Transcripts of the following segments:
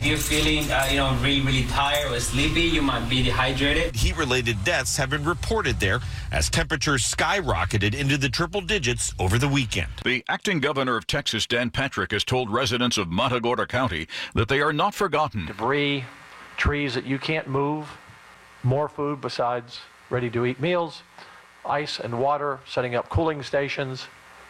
If you're feeling, really tired or sleepy, you might be dehydrated. Heat-related deaths have been reported there as temperatures skyrocketed into the triple digits over the weekend. The acting governor of Texas, Dan Patrick, has told residents of Matagorda County that they are not forgotten. Debris, trees that you can't move, more food besides ready-to-eat meals, ice and water, setting up cooling stations.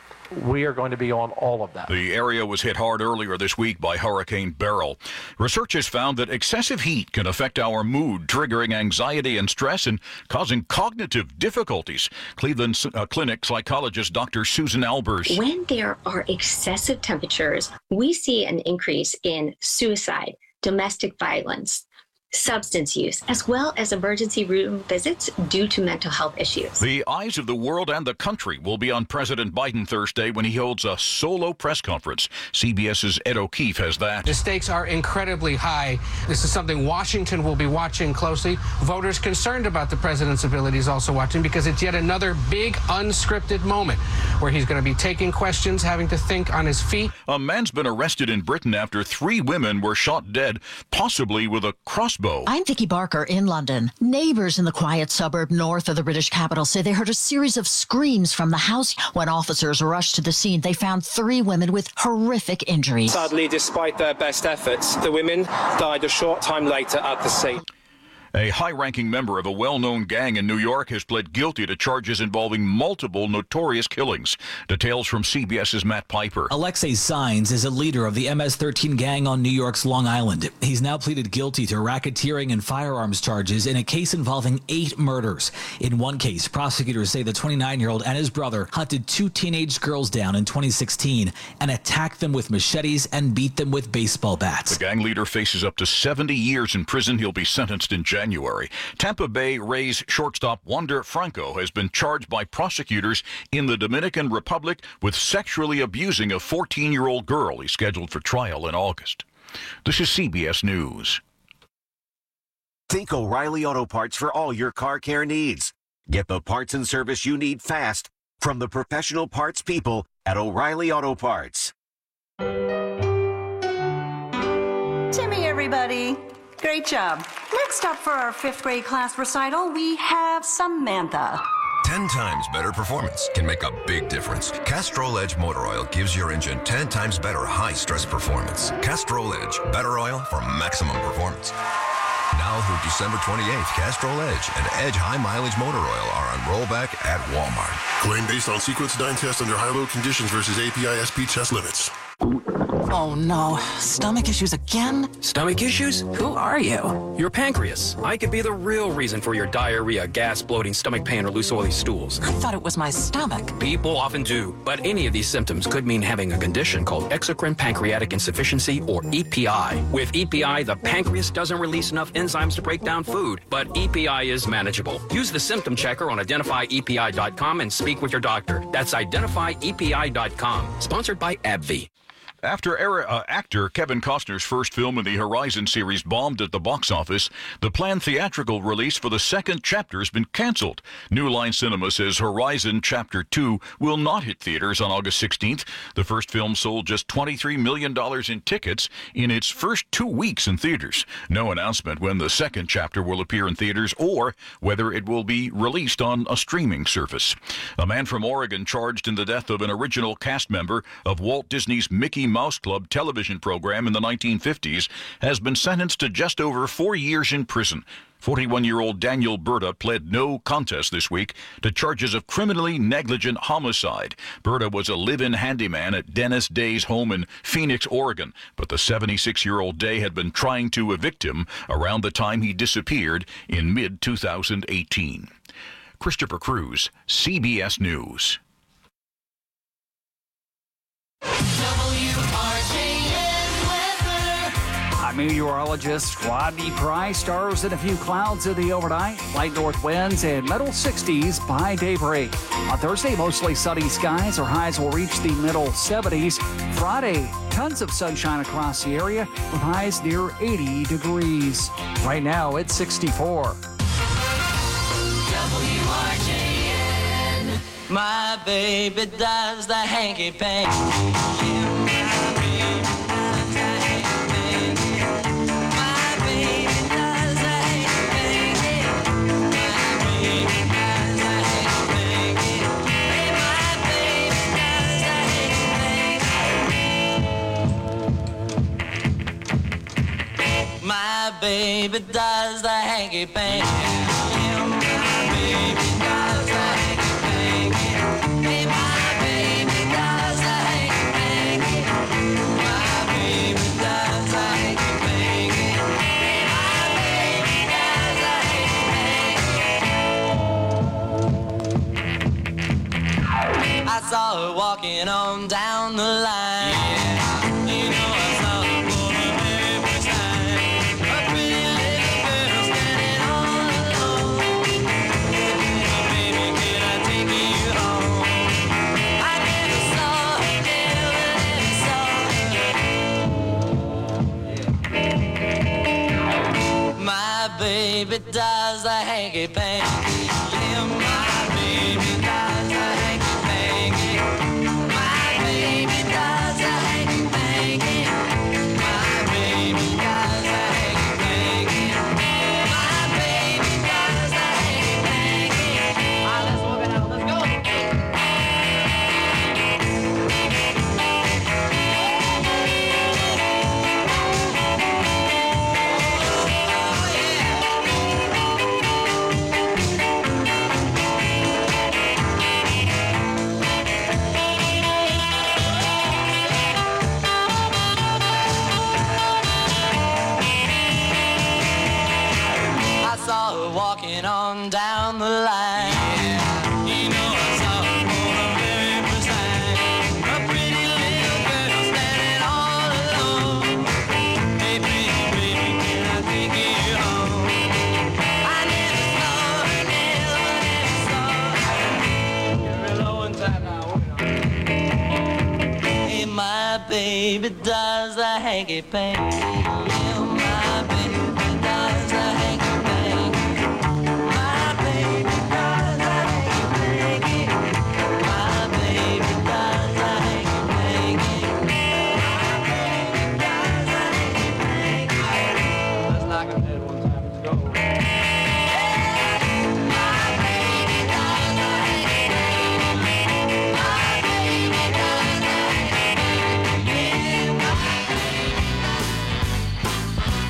We are going to be on all of that. The area was hit hard earlier this week by Hurricane Beryl. Research has found that excessive heat can affect our mood, triggering anxiety and stress and causing cognitive difficulties. Cleveland Clinic psychologist Dr. Susan Albers. When there are excessive temperatures, we see an increase in suicide, domestic violence, substance use, as well as emergency room visits due to mental health issues. The eyes of the world and the country will be on President Biden Thursday when he holds a solo press conference. CBS's Ed O'Keefe has that. The stakes are incredibly high. This is something Washington will be watching closely. Voters concerned about the president's abilities also watching, because it's yet another big unscripted moment where he's going to be taking questions, having to think on his feet. A man's been arrested in Britain after 3 women were shot dead, possibly with a crossbow. I'm Vicky Barker in London. Neighbors in the quiet suburb north of the British capital say they heard a series of screams from the house. When officers rushed to the scene, they found 3 women with horrific injuries. Sadly, despite their best efforts, the women died a short time later at the scene. A high-ranking member of a well-known gang in New York has pled guilty to charges involving multiple notorious killings. Details from CBS's Matt Piper. Alexei Saenz is a leader of the MS-13 gang on New York's Long Island. He's now pleaded guilty to racketeering and firearms charges in a case involving 8 murders. In one case, prosecutors say the 29-year-old and his brother hunted 2 teenage girls down in 2016 and attacked them with machetes and beat them with baseball bats. The gang leader faces up to 70 years in prison. He'll be sentenced in January. Tampa Bay Rays shortstop Wander Franco has been charged by prosecutors in the Dominican Republic with sexually abusing a 14-year-old girl. He's scheduled for trial in August. This is CBS News. Think O'Reilly Auto Parts for all your car care needs. Get the parts and service you need fast from the professional parts people at O'Reilly Auto Parts. Timmy, everybody. Great job. Next up for our 5th grade class recital, we have Samantha. 10 times better performance can make a big difference. Castrol Edge Motor Oil gives your engine 10 times better high-stress performance. Castrol Edge, better oil for maximum performance. Now through December 28th, Castrol Edge and Edge High Mileage Motor Oil are on rollback at Walmart. Claim based on sequence 9 tests under high-load conditions versus API SP test limits. Oh no, stomach issues again? Stomach issues? Who are you? Your pancreas. I could be the real reason for your diarrhea, gas, bloating, stomach pain, or loose oily stools. I thought it was my stomach. People often do, but any of these symptoms could mean having a condition called exocrine pancreatic insufficiency, or EPI. With EPI, the pancreas doesn't release enough enzymes to break down food, but EPI is manageable. Use the symptom checker on identifyepi.com and speak with your doctor. That's identifyepi.com. Sponsored by AbbVie. After actor Kevin Costner's first film in the Horizon series bombed at the box office, the planned theatrical release for the second chapter has been canceled. New Line Cinema says Horizon Chapter 2 will not hit theaters on August 16th. The first film sold just $23 million in tickets in its first 2 weeks in theaters. No announcement when the second chapter will appear in theaters or whether it will be released on a streaming service. A man from Oregon charged in the death of an original cast member of Walt Disney's Mickey Mouse Club television program in the 1950s has been sentenced to just over 4 years in prison. 41-year-old Daniel Berta pled no contest this week to charges of criminally negligent homicide. Berta was a live-in handyman at Dennis Day's home in Phoenix, Oregon, but the 76-year-old Day had been trying to evict him around the time he disappeared in mid-2018. Christopher Cruz, CBS News. I'm meteorologist Rodney Price. Stars and a few clouds in the overnight. Light north winds and middle 60s by daybreak. On Thursday, mostly sunny skies. Our highs will reach the middle 70s. Friday, tons of sunshine across the area with highs near 80 degrees. Right now, it's 64. WRJN. My baby does the hanky panky. My baby does the hanky panky. Yeah, my baby does the hanky panky. Hey, my baby does the hanky panky. My baby does the hanky panky. My baby does the hanky panky. I saw her walking on down the line. Yeah. You know I saw her for the very first time. A pretty little girl standing all alone. Baby, can I take you home? I never saw her, never saw her. My baby does the hanky panky. Yeah, my baby does the hanky panky. My baby does the hanky panky. My baby does the hanky panky. My baby does the hanky panky. All right, let's walk it out. Let's go. I saw her walking on down the line. You know I saw her for the very first time. A pretty little girl standing all alone. Hey, pretty baby, can I take you home? I never saw her, never saw her. Get real low and tight now. Hey, my baby does the hanky panky. Yeah, my baby does the hanky panky. My baby does the hanky panky. My baby does the hanky panky. My baby does the hanky panky. Let's knock on head one time. Let's go. My baby does the hanky panky. My baby does the hanky panky. Yeah, my baby.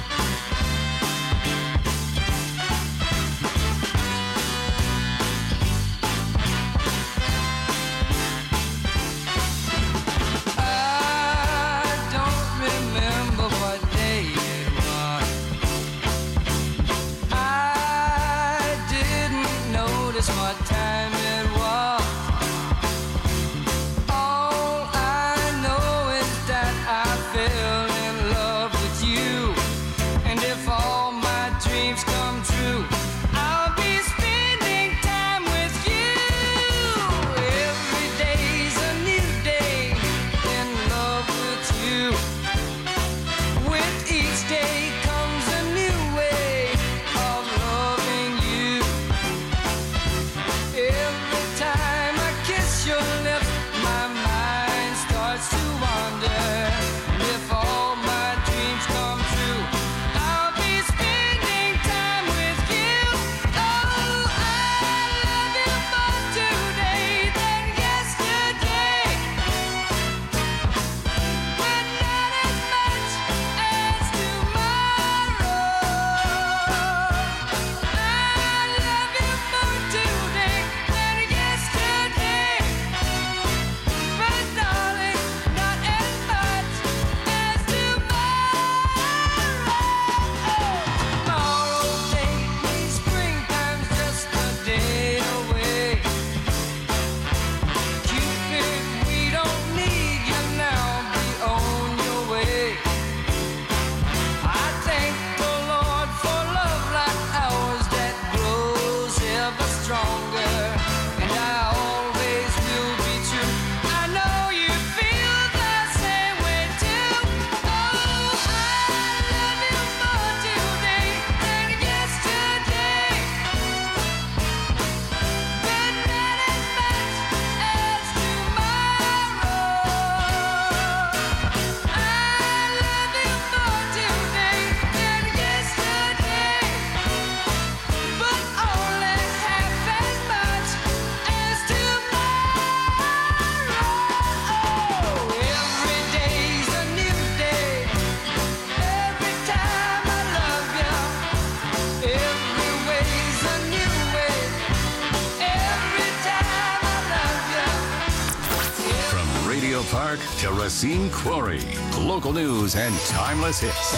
Park to Racine Quarry. Local news and timeless hits.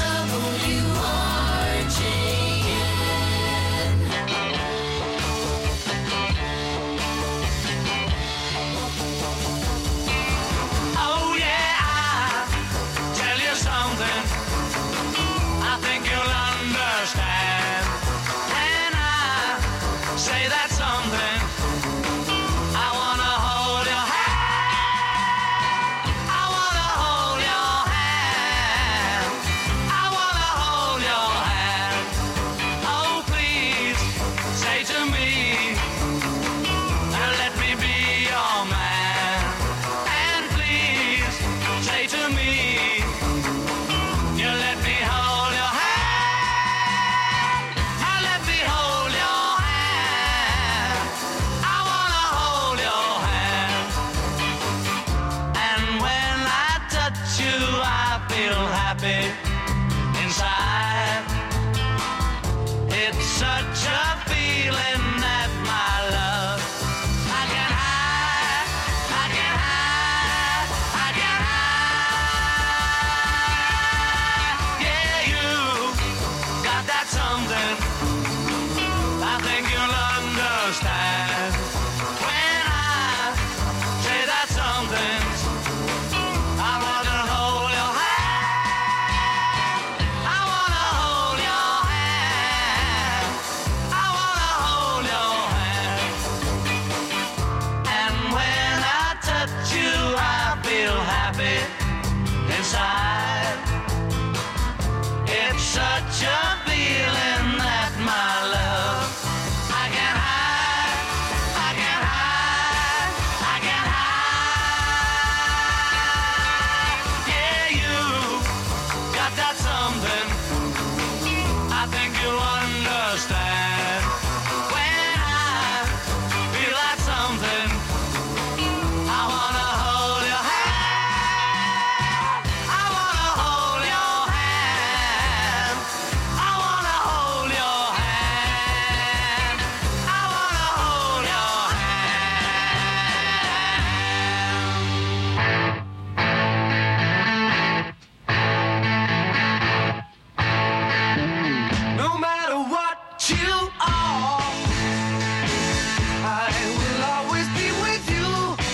Oh yeah, I'll tell you something I think you'll understand. When I say that something, I wanna hold your hand. I wanna hold your hand. I wanna hold your hand. Oh please, say to me, now let me be your man. And please, say to me, you let me hold your hand. Now let me hold your hand. I wanna hold your hand. And when I touch you, I feel happy inside. It's such a feeling that my love I can hide, I can hide, I can hide. Yeah, you got that something I think you'll understand. When I say that something, I wanna hold your hand. I wanna hold your hand. I wanna hold your hand. And when I touch you, I feel happy inside. It's such a feeling that my love I can hide, I can hide, I can hide. Yeah, you got that something I think you'll understand. When I feel that something, I wanna hold your hand. I wanna hold your hand. I wanna hold your hand. I wanna hold your hand. No matter what you are, I will always be with you.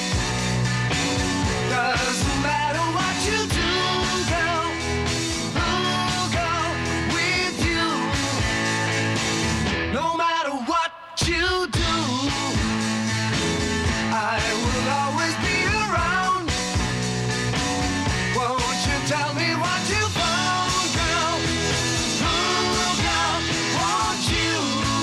'Cause no matter what you do, girl, I'll go with you. No matter what you do, I will always be around. Won't you tell me what you found, girl? Ooh, girl, won't you?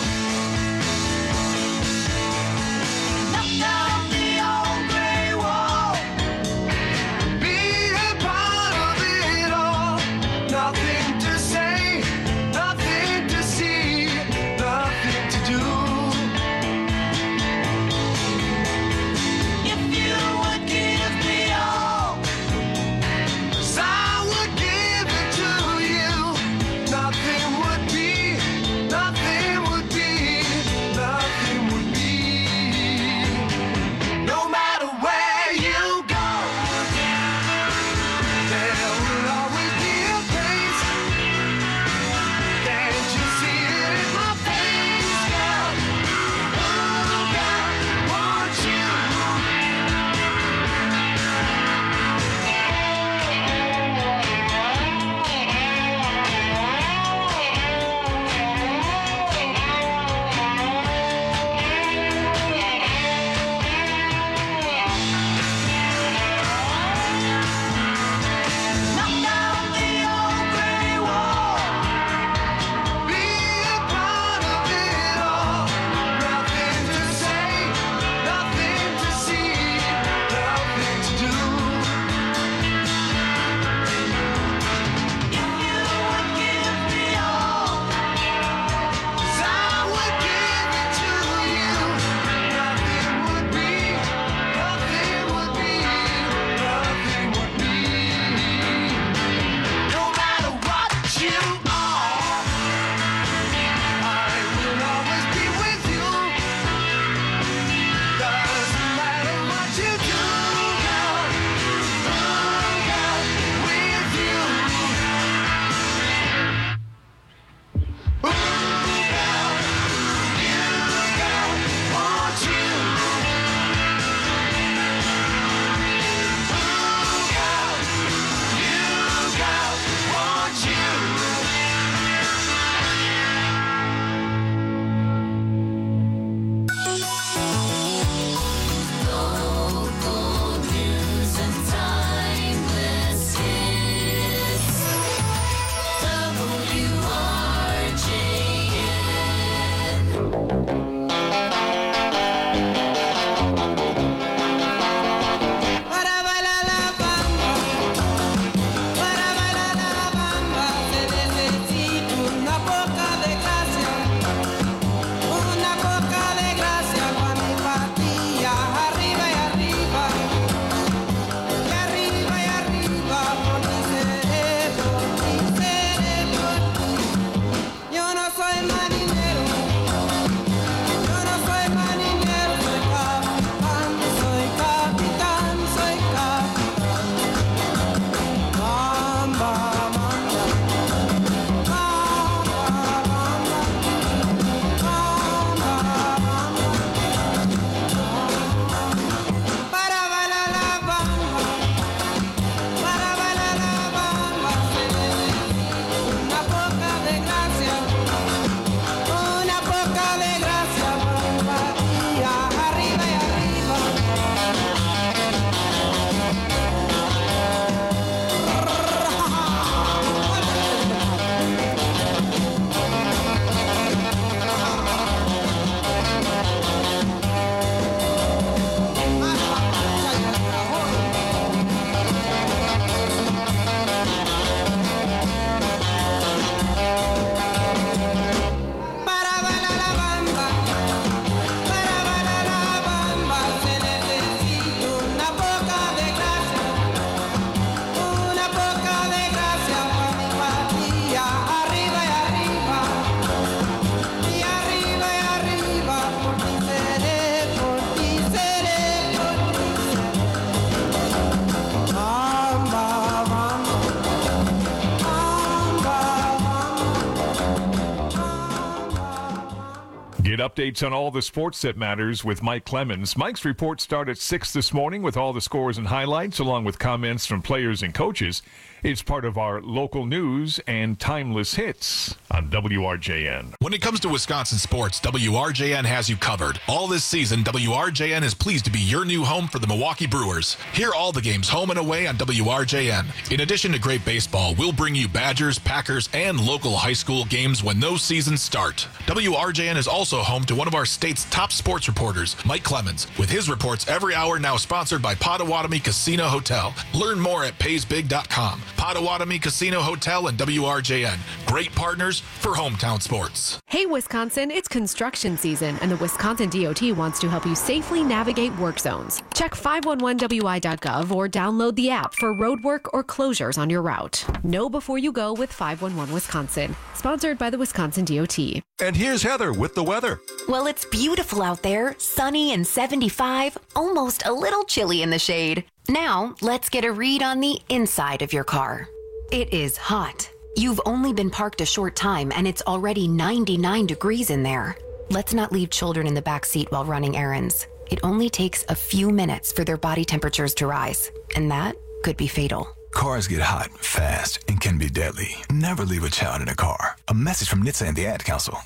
Get updates on all the sports that matters with Mike Clemens. Mike's reports start at 6 this morning with all the scores and highlights, along with comments from players and coaches. It's part of our local news and timeless hits on WRJN. When it comes to Wisconsin sports, WRJN has you covered. All this season, WRJN is pleased to be your new home for the Milwaukee Brewers. Hear all the games home and away on WRJN. In addition to great baseball, we'll bring you Badgers, Packers, and local high school games when those seasons start. WRJN is also home to one of our state's top sports reporters, Mike Clemens, with his reports every hour, now sponsored by Potawatomi Casino Hotel. Learn more at paysbig.com. Potawatomi Casino Hotel and WRJN. Great partners for hometown sports. Hey, Wisconsin, it's construction season, and the Wisconsin DOT wants to help you safely navigate work zones. Check 511wi.gov or download the app for roadwork or closures on your route. Know before you go with 511 Wisconsin. Sponsored by the Wisconsin DOT. And here's Heather with the weather. Well, it's beautiful out there, sunny and 75, almost a little chilly in the shade. Now, let's get a read on the inside of your car. It is hot. You've only been parked a short time and it's already 99 degrees in there. Let's not leave children in the back seat while running errands. It only takes a few minutes for their body temperatures to rise, and that could be fatal. Cars get hot, fast, and can be deadly. Never leave a child in a car. A message from NHTSA and the Ad Council.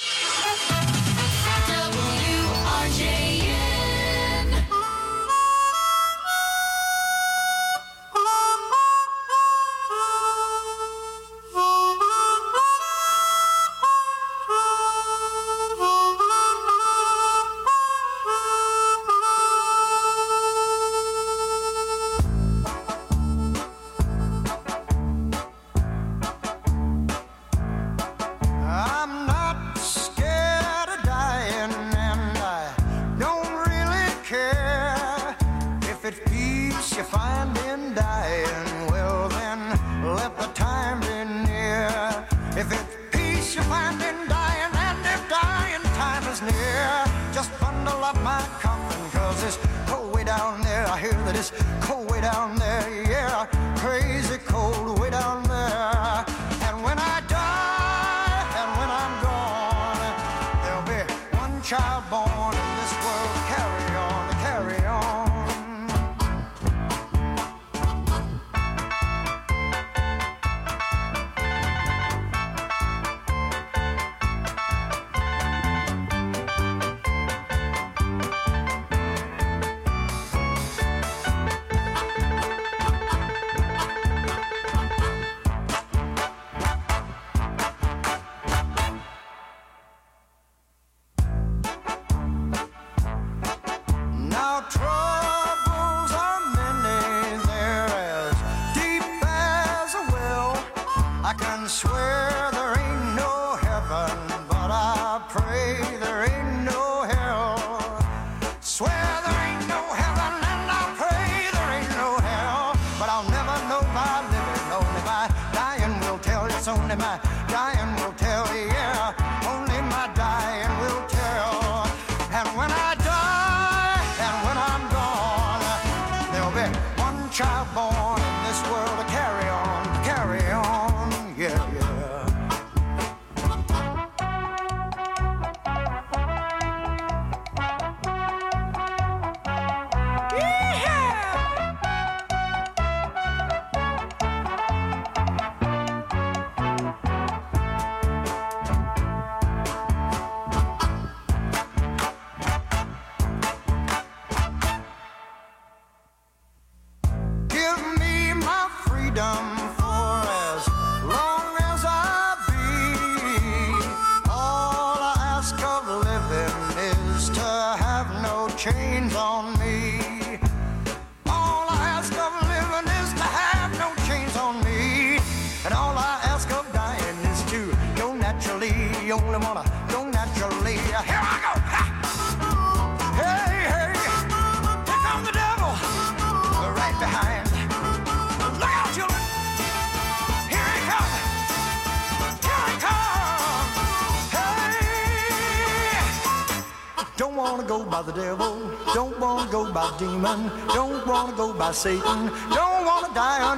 Demon, don't want to go by Satan, don't want to die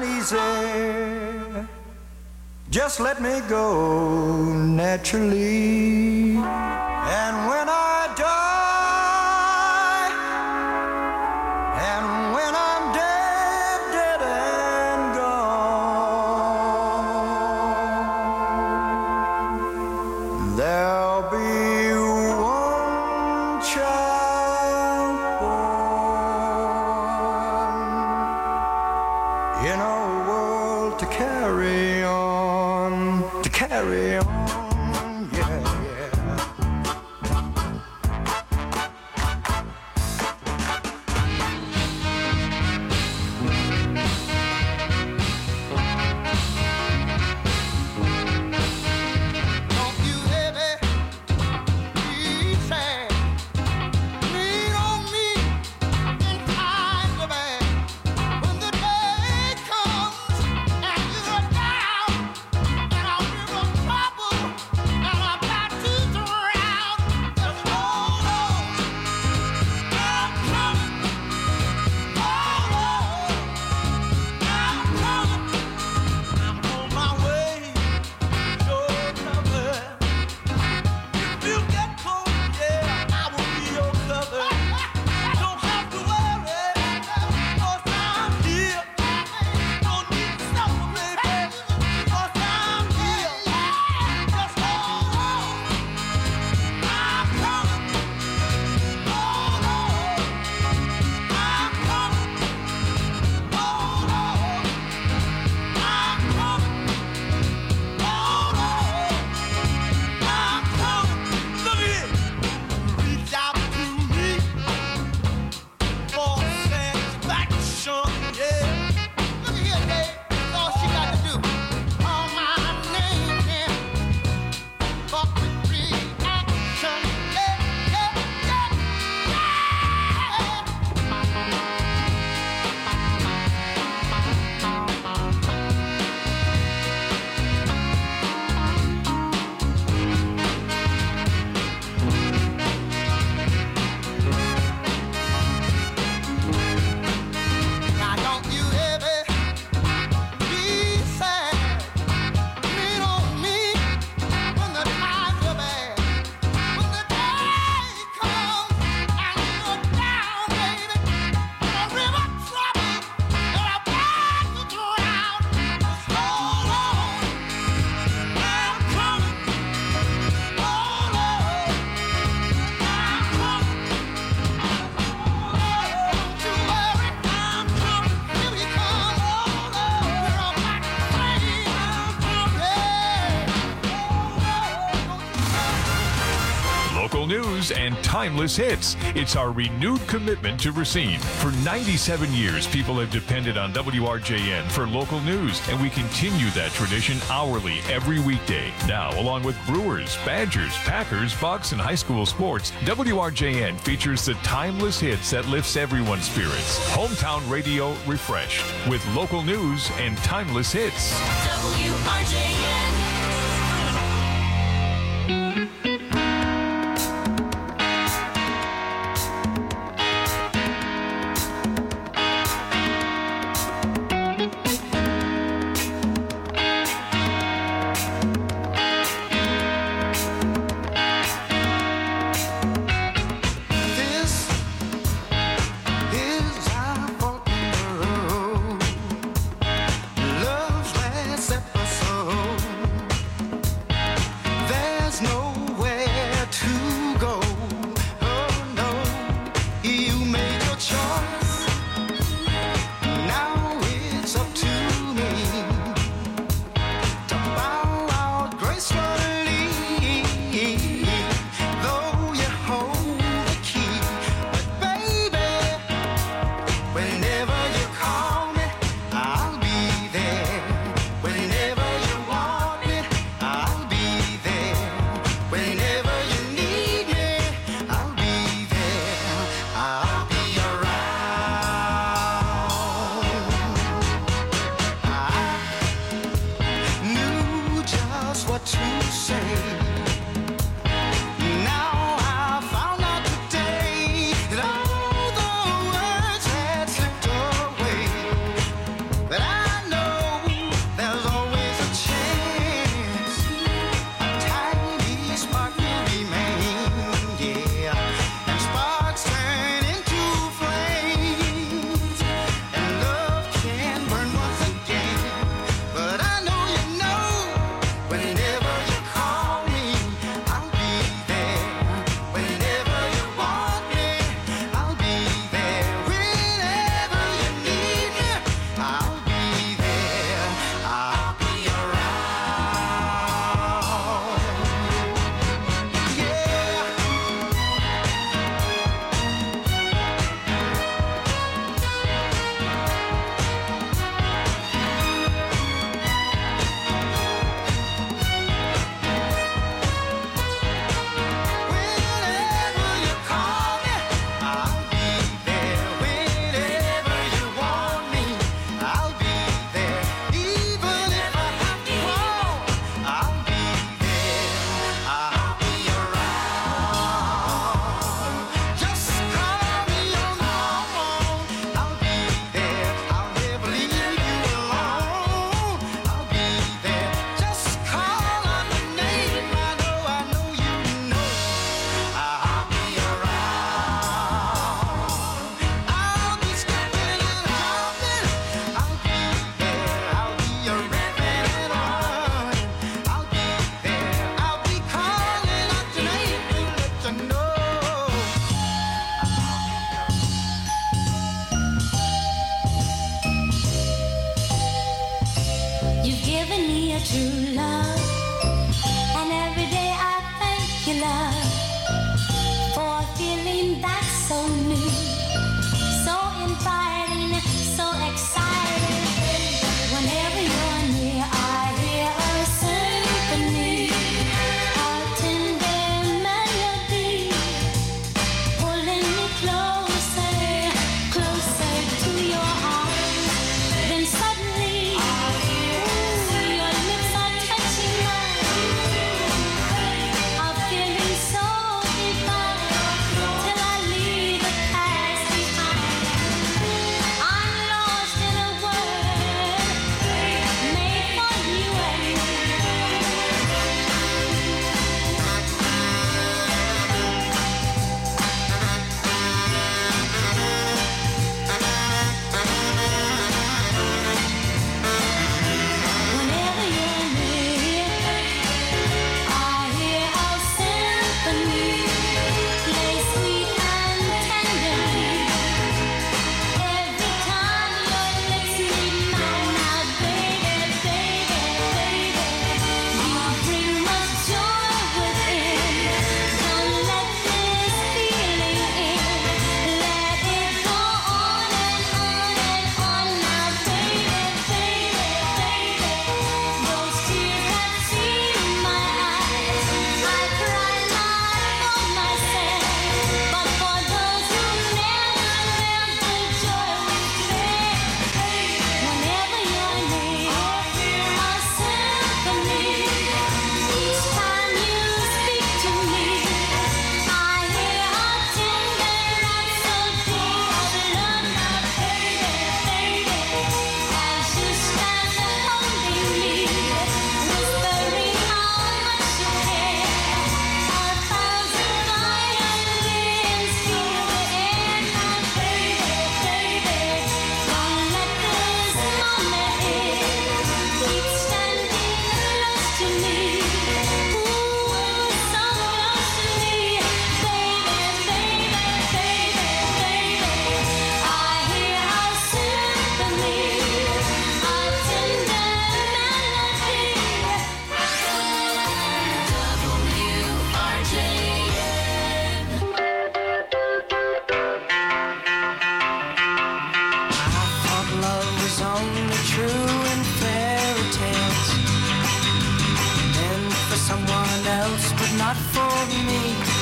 uneasy. Just let me go naturally. And when carry on, yeah. News and timeless hits. It's our renewed commitment to Racine. For 97 years, people have depended on WRJN for local news, and we continue that tradition hourly every weekday. Now, along with Brewers, Badgers, Packers, Bucks, and high school sports, WRJN features the timeless hits that lifts everyone's spirits. Hometown radio refreshed with local news and timeless hits. WRJN. Whenever you call me else, but not for me.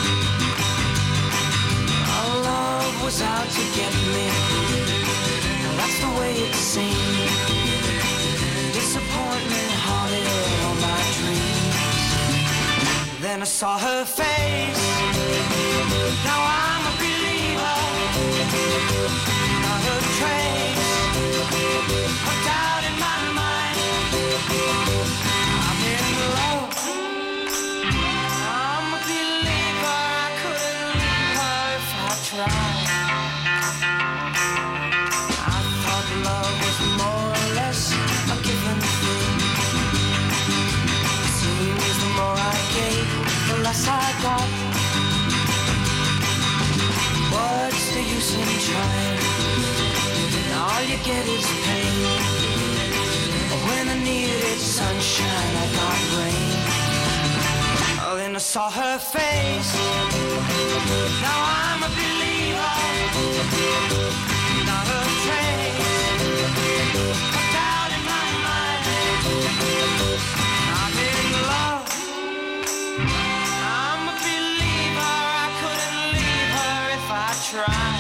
Our love was out to get me. That's the way it seemed. Disappointment haunted all my dreams. Then I saw her face. Now I'm a believer. Not a trace of doubt in my mind. I'm in love. I'm a believer. I couldn't leave her if I tried. I thought love was more or less a given thing. Seems the more I gave, the less I got. What's the use in trying? All you get is pain. When I needed sunshine, I got rain. Oh, then I saw her face. Now I'm a believer. Not a trace of doubt in my mind. I'm in love. I'm a believer. I couldn't leave her if I tried.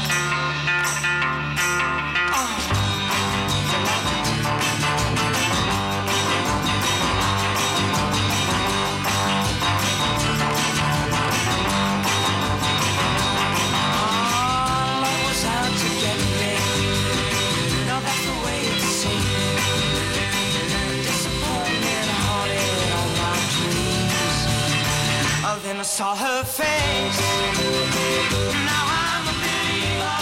Then I saw her face. Now I'm a believer.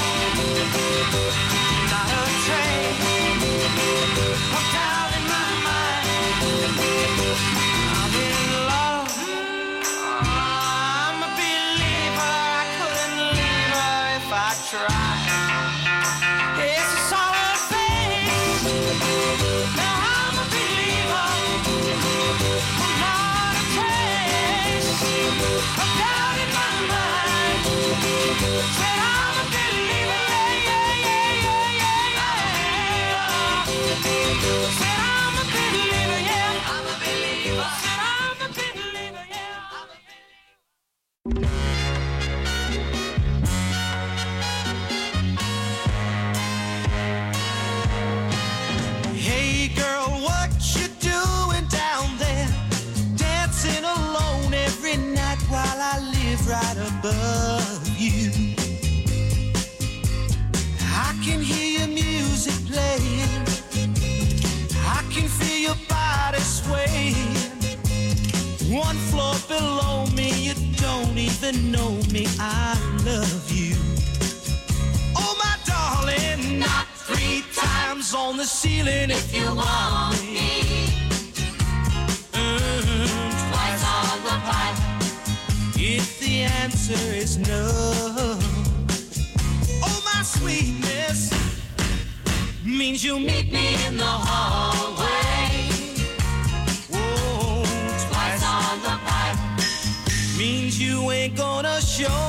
Not a trace of doubt in my mind. I'm in love. I'm a believer. I couldn't leave her if I tried. Yes, I saw her face. Now I'm a believer. Not a trace of doubt in my mind. Said I'm a believer, yeah, yeah, yeah, yeah, yeah. Said I'm a believer, yeah. I'm a believer. Said I'm a believer, yeah. Hey girl, what you doing down there? Dancing alone every night while I live right above you. I can hear your music playing. I can feel your body swaying. One floor below me, you don't even know me. I love you. Oh my darling, knock 3 times on the ceiling if you want me. Twice on the pipe if the answer is no. Oh my sweetness means you meet me in the hallway. Whoa, twice on the pipe means you ain't gonna show.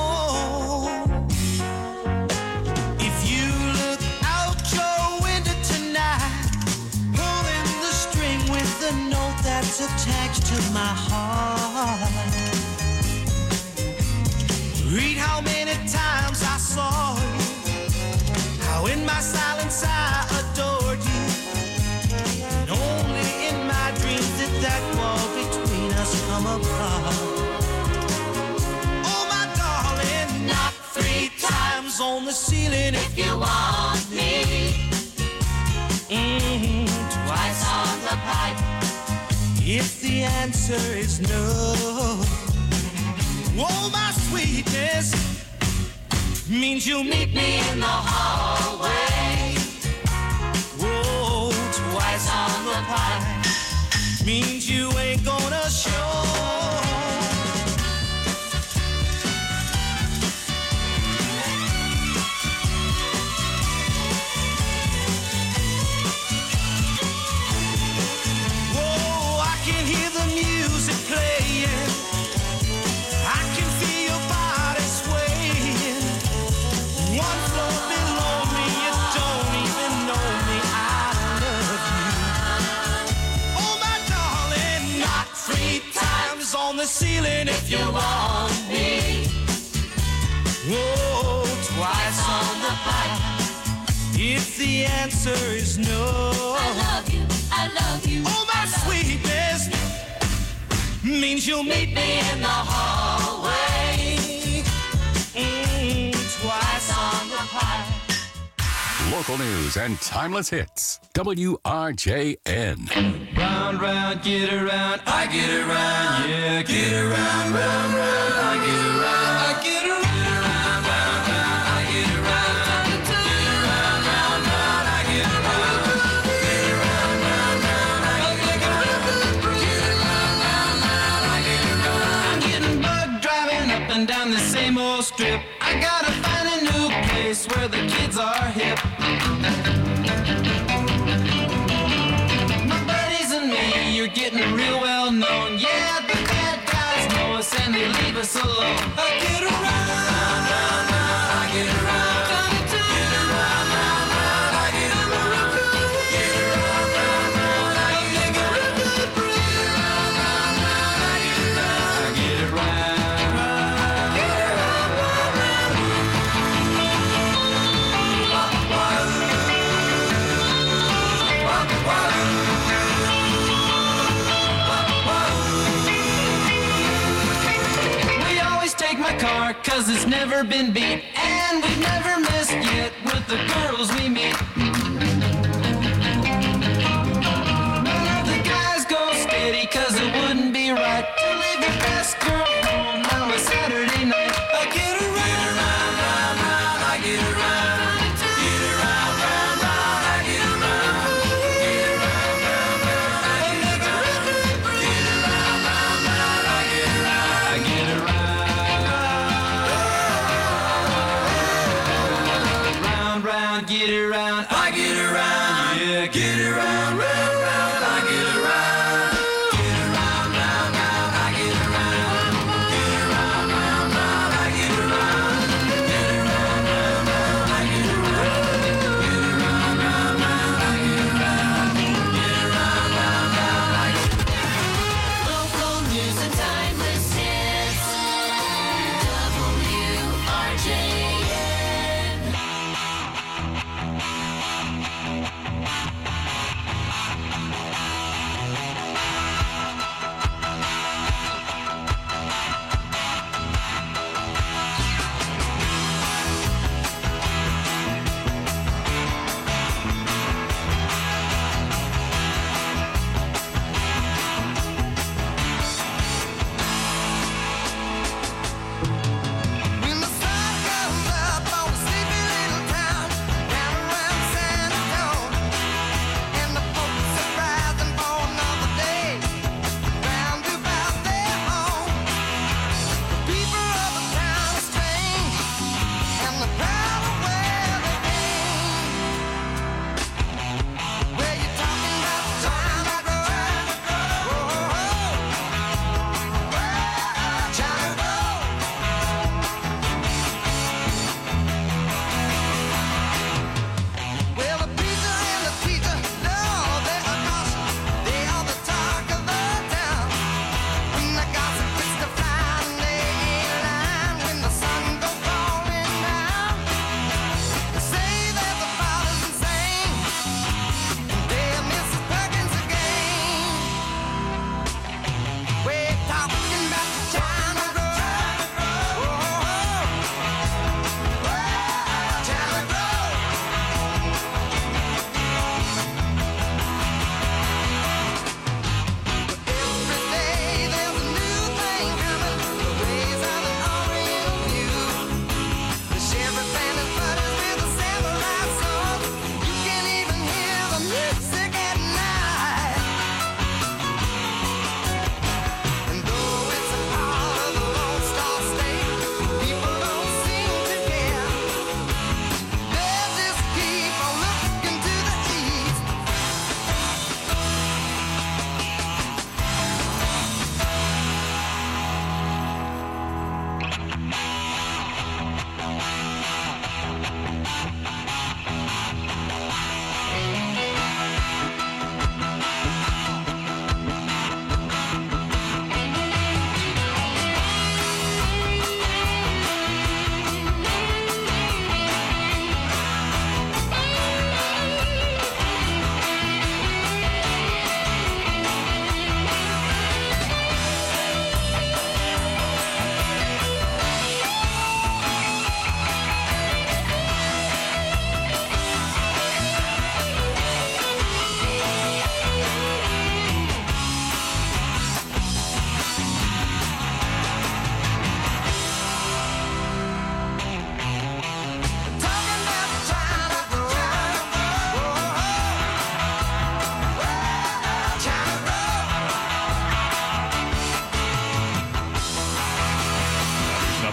If you look out your window tonight, pulling the string with the note that's attached to my heart. Read how many times I saw you, how in my silence I adored you. And only in my dreams did that wall between us come apart. Oh my darling, knock 3 times on the ceiling if you want me. Twice on the pipe if the answer is no. Oh, my sweetness means you'll meet me in the hallway. Whoa, twice on the pipe means you ain't gonna show. Whoa, I can hear the music playing. One floor below is on the ceiling if you want me. Whoa, twice on the pipe. If the answer is no, I love you, I love you. Oh, my sweetness means you'll meet me in the hallway. Twice on the pipe. Local news and timeless hits. WRJN. Round, round, get around, I get around, yeah, get around, round, round, I get around, I get around, round, round, round, I get around, get around, round, round, I get around, get around, round, round, I get around, get around, round, round, I get around. I'm getting bugged driving up and down the same old strip. I gotta find a new place where the kids are hip. My buddies and me, you're getting real well known. Yeah, the bad guys know us and they leave us alone. I get around, round, round, round, I get around. Get around, round, round, I get around. Get around, round, round, I get around. Get around, round, round, I get around. I get around. My car, cause it's never been beat, and we've never missed yet with the girls we meet. None of the guys go steady, cause it wouldn't be right to leave your best girl home on a Saturday night. I get around, round, round, round, I get around. Get around, round, round, I get around. Get around, round, round, I get around. Get around, round, round, I get around. I get around. Get around, I get around.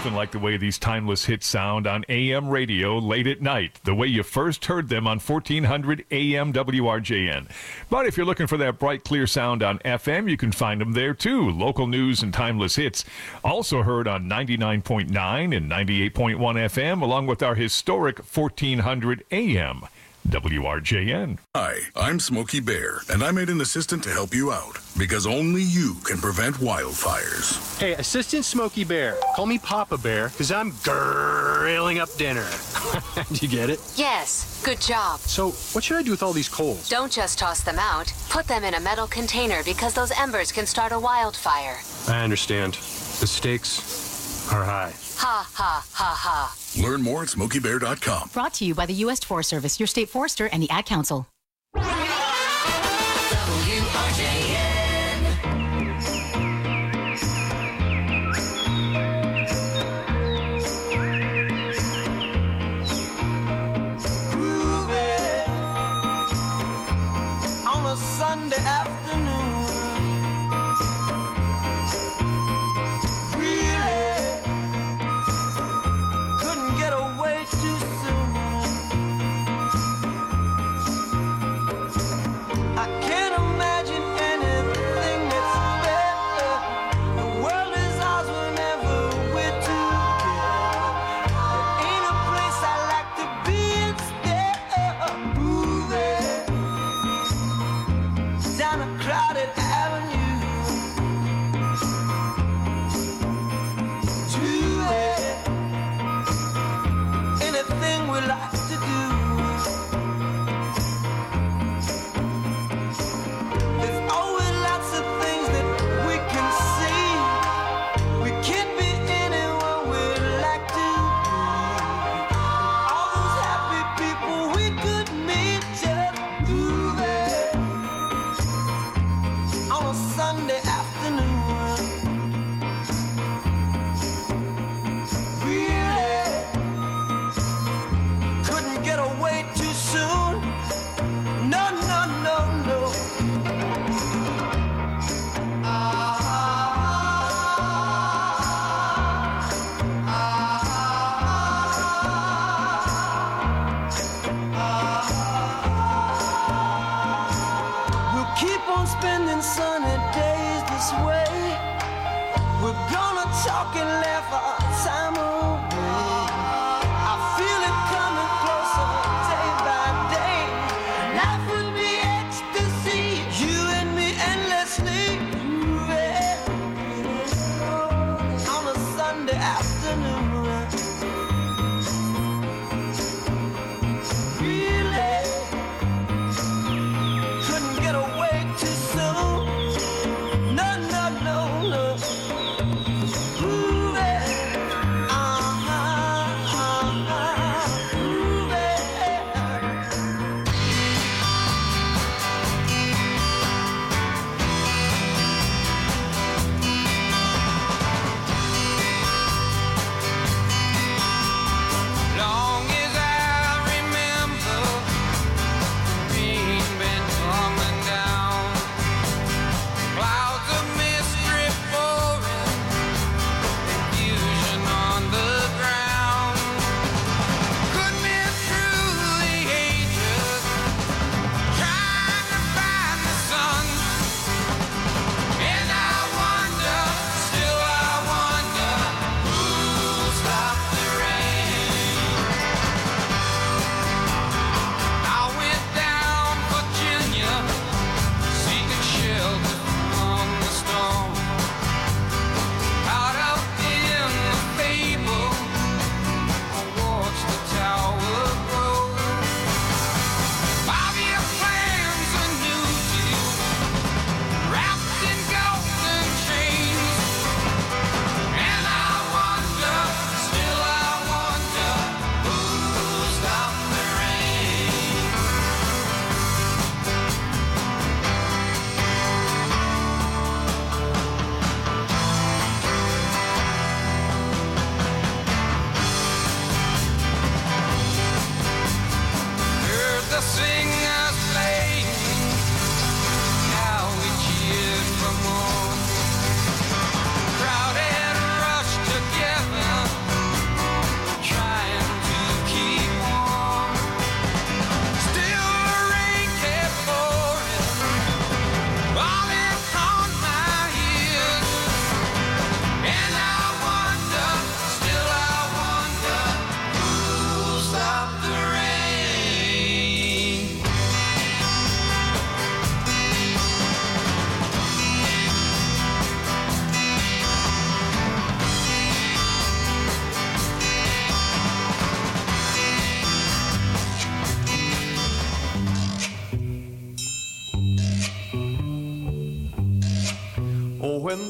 nothing like the way these timeless hits sound on AM radio late at night, the way you first heard them on 1400 AM WRJN. But if you're looking for that bright, clear sound on FM, you can find them there too. Local news and timeless hits, also heard on 99.9 and 98.1 FM, along with our historic 1400 AM. WRJN. Hi, I'm Smokey Bear, and I made an assistant to help you out, because only you can prevent wildfires. Hey, Assistant Smokey Bear. Call me Papa Bear, because I'm grilling up dinner. Do you get it? Yes, good job. So, what should I do with all these coals? Don't just toss them out. Put them in a metal container because those embers can start a wildfire. I understand. The stakes are high. Ha, ha, ha, ha. Learn more at SmokeyBear.com. Brought to you by the U.S. Forest Service, your state forester, and the Ad Council. On a Sunday afternoon, really couldn't get away too soon. I can't imagine anything that's better. The world is ours whenever we're together. There ain't a place I like to be instead of moving down a crowded avenue to anything we like to do. There's always lots of things that we can see. We can't be anyone we'd like to be. All those happy people we could meet just moving on a Sunday afternoon. Really couldn't get away too soon. No, no, no, no. We'll keep on spending sunny days this way. We're gonna talk and laugh our time away. I feel it coming closer day by day. Life would be ecstasy, you and me endlessly moving on a Sunday afternoon. Really couldn't get away too soon. No, no, no, no. Moving, moving.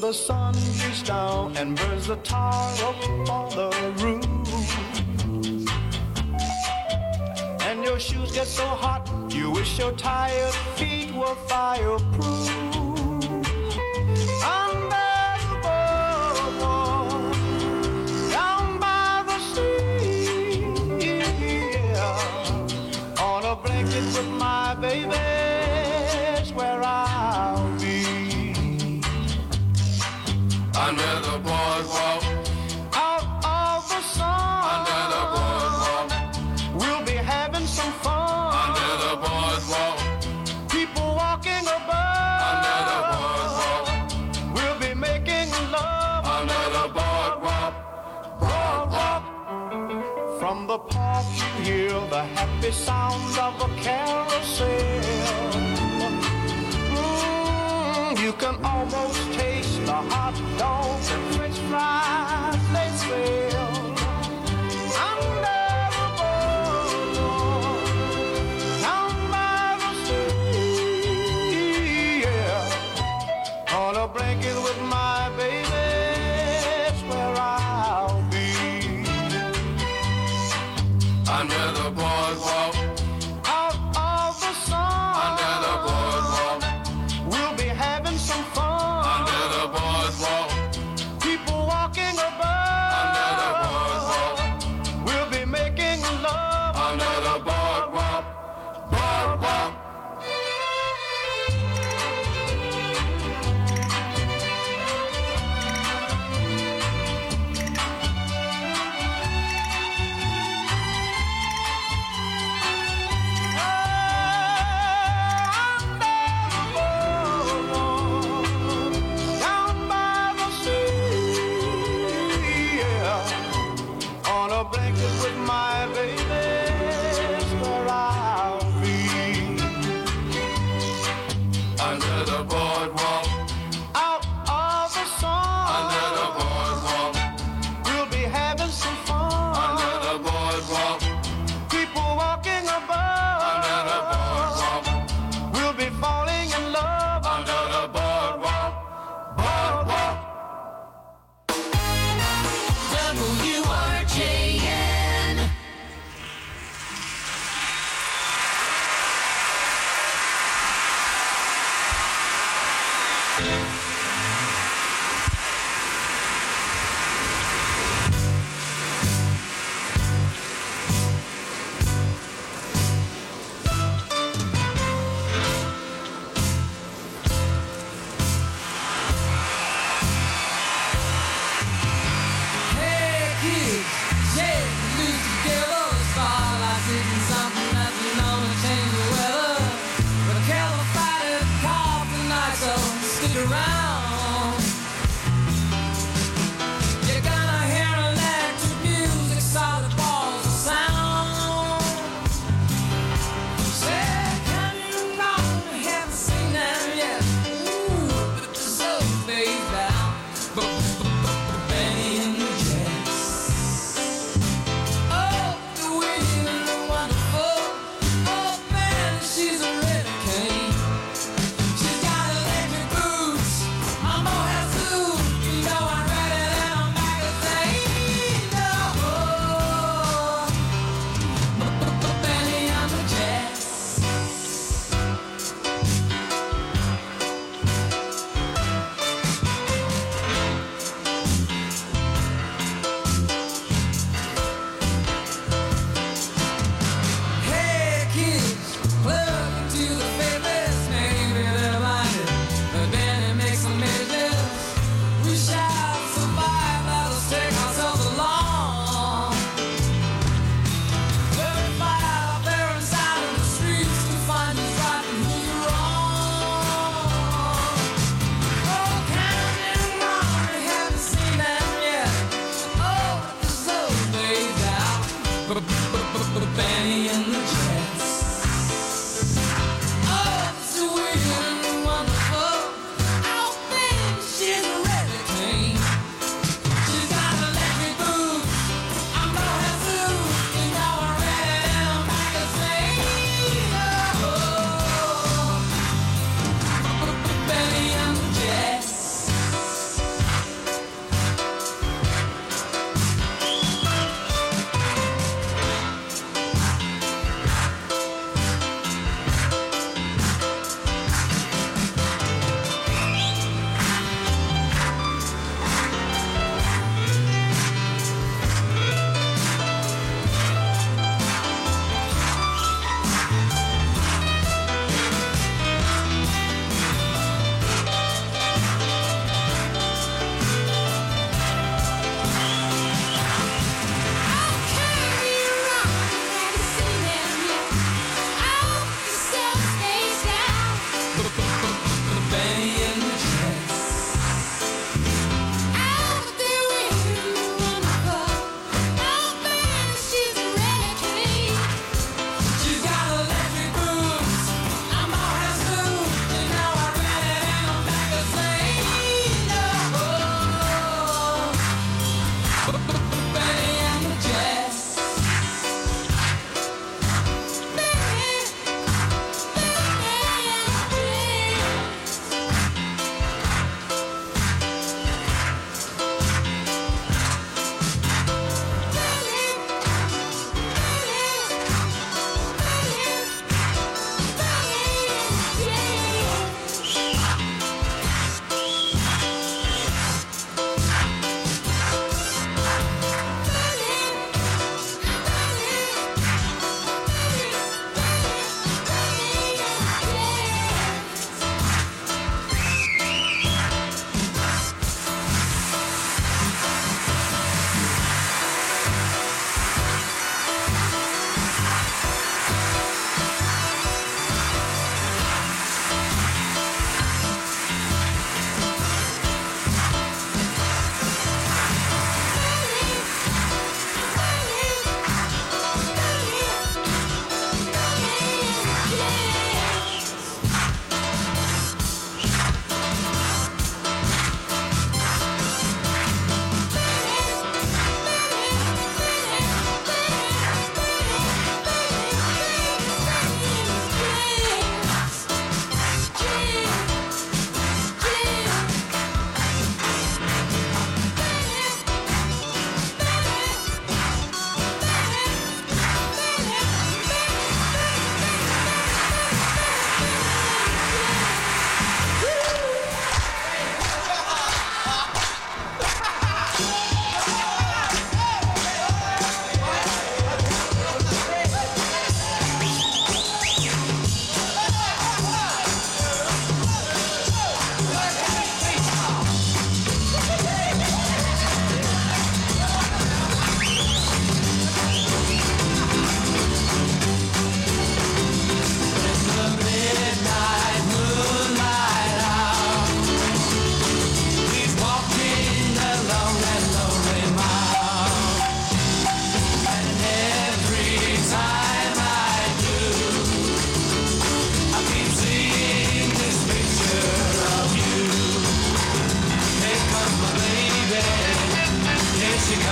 the sun beats down and burns the tar up on the roof. And your shoes get so hot, you wish your tired feet were fireproof. Under the boardwalk, down by the sea, yeah. On a blanket with my baby's where I'll be. Under the boardwalk, out of the sun. Under the boardwalk, we'll be having some fun. Under the boardwalk, people walking above. Under the boardwalk, we'll be making love. Under the boardwalk, boardwalk. From the park you hear the happy sounds of a carousel. You can almost taste the hot dogs and french fries they sell. Under the boardwalk, down by the sea, yeah. On a blanket with my baby, it's where I'll be. Under the boardwalk, out of the sun. Under the boardwalk, we'll be having some fun. Under the boardwalk, people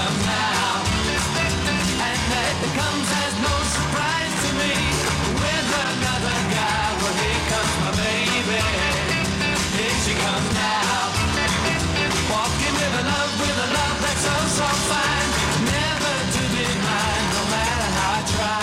come now. And that comes as no surprise to me. With another guy, well, here comes my baby. Here she comes now. Walking with a love that's so, so fine. Never to be mine, no matter how I try.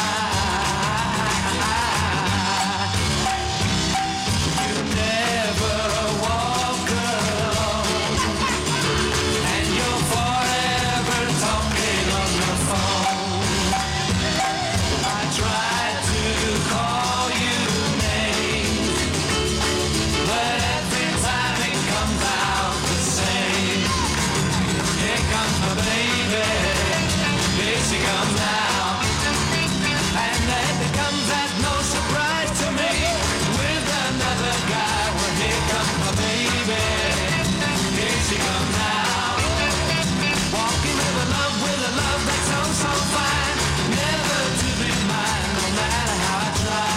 You never walk alone. And you're forever talking on the phone. I tried to call you names, but every time it comes out the same. Here comes my baby, here she comes now. And that comes as no surprise to me. With another guy, well, here comes my baby, here she comes now. Walking with a love that's so, so fine. Never to be mine, no matter how I try.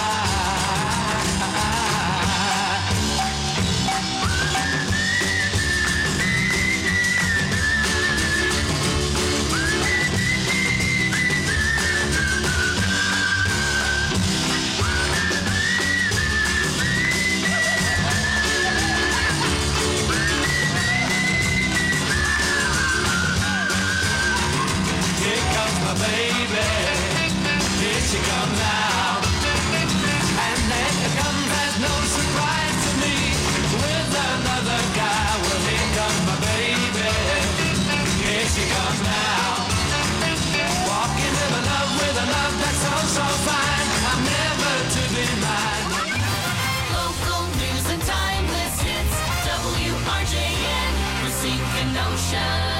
Here comes my baby, here she comes now. And then it comes as no surprise to me. With another guy, well, here comes my baby, here she comes now. Walking with a love that's so, so fine. I'm never to be mine. Local news and timeless hits. WRJN, Racine Kenosha.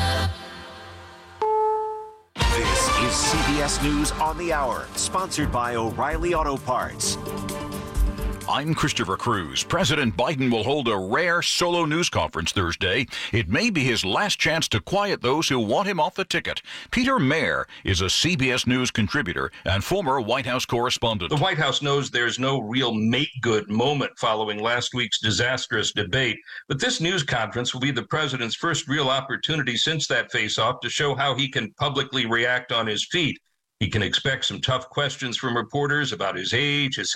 This is CBS News on the Hour, sponsored by O'Reilly Auto Parts. I'm Christopher Cruz. President Biden will hold a rare solo news conference Thursday. It may be his last chance to quiet those who want him off the ticket. Peter Mayer is a CBS News contributor and former White House correspondent. The White House knows there's no real make-good moment following last week's disastrous debate, but this news conference will be the president's first real opportunity since that face-off to show how he can publicly react on his feet. He can expect some tough questions from reporters about his age, his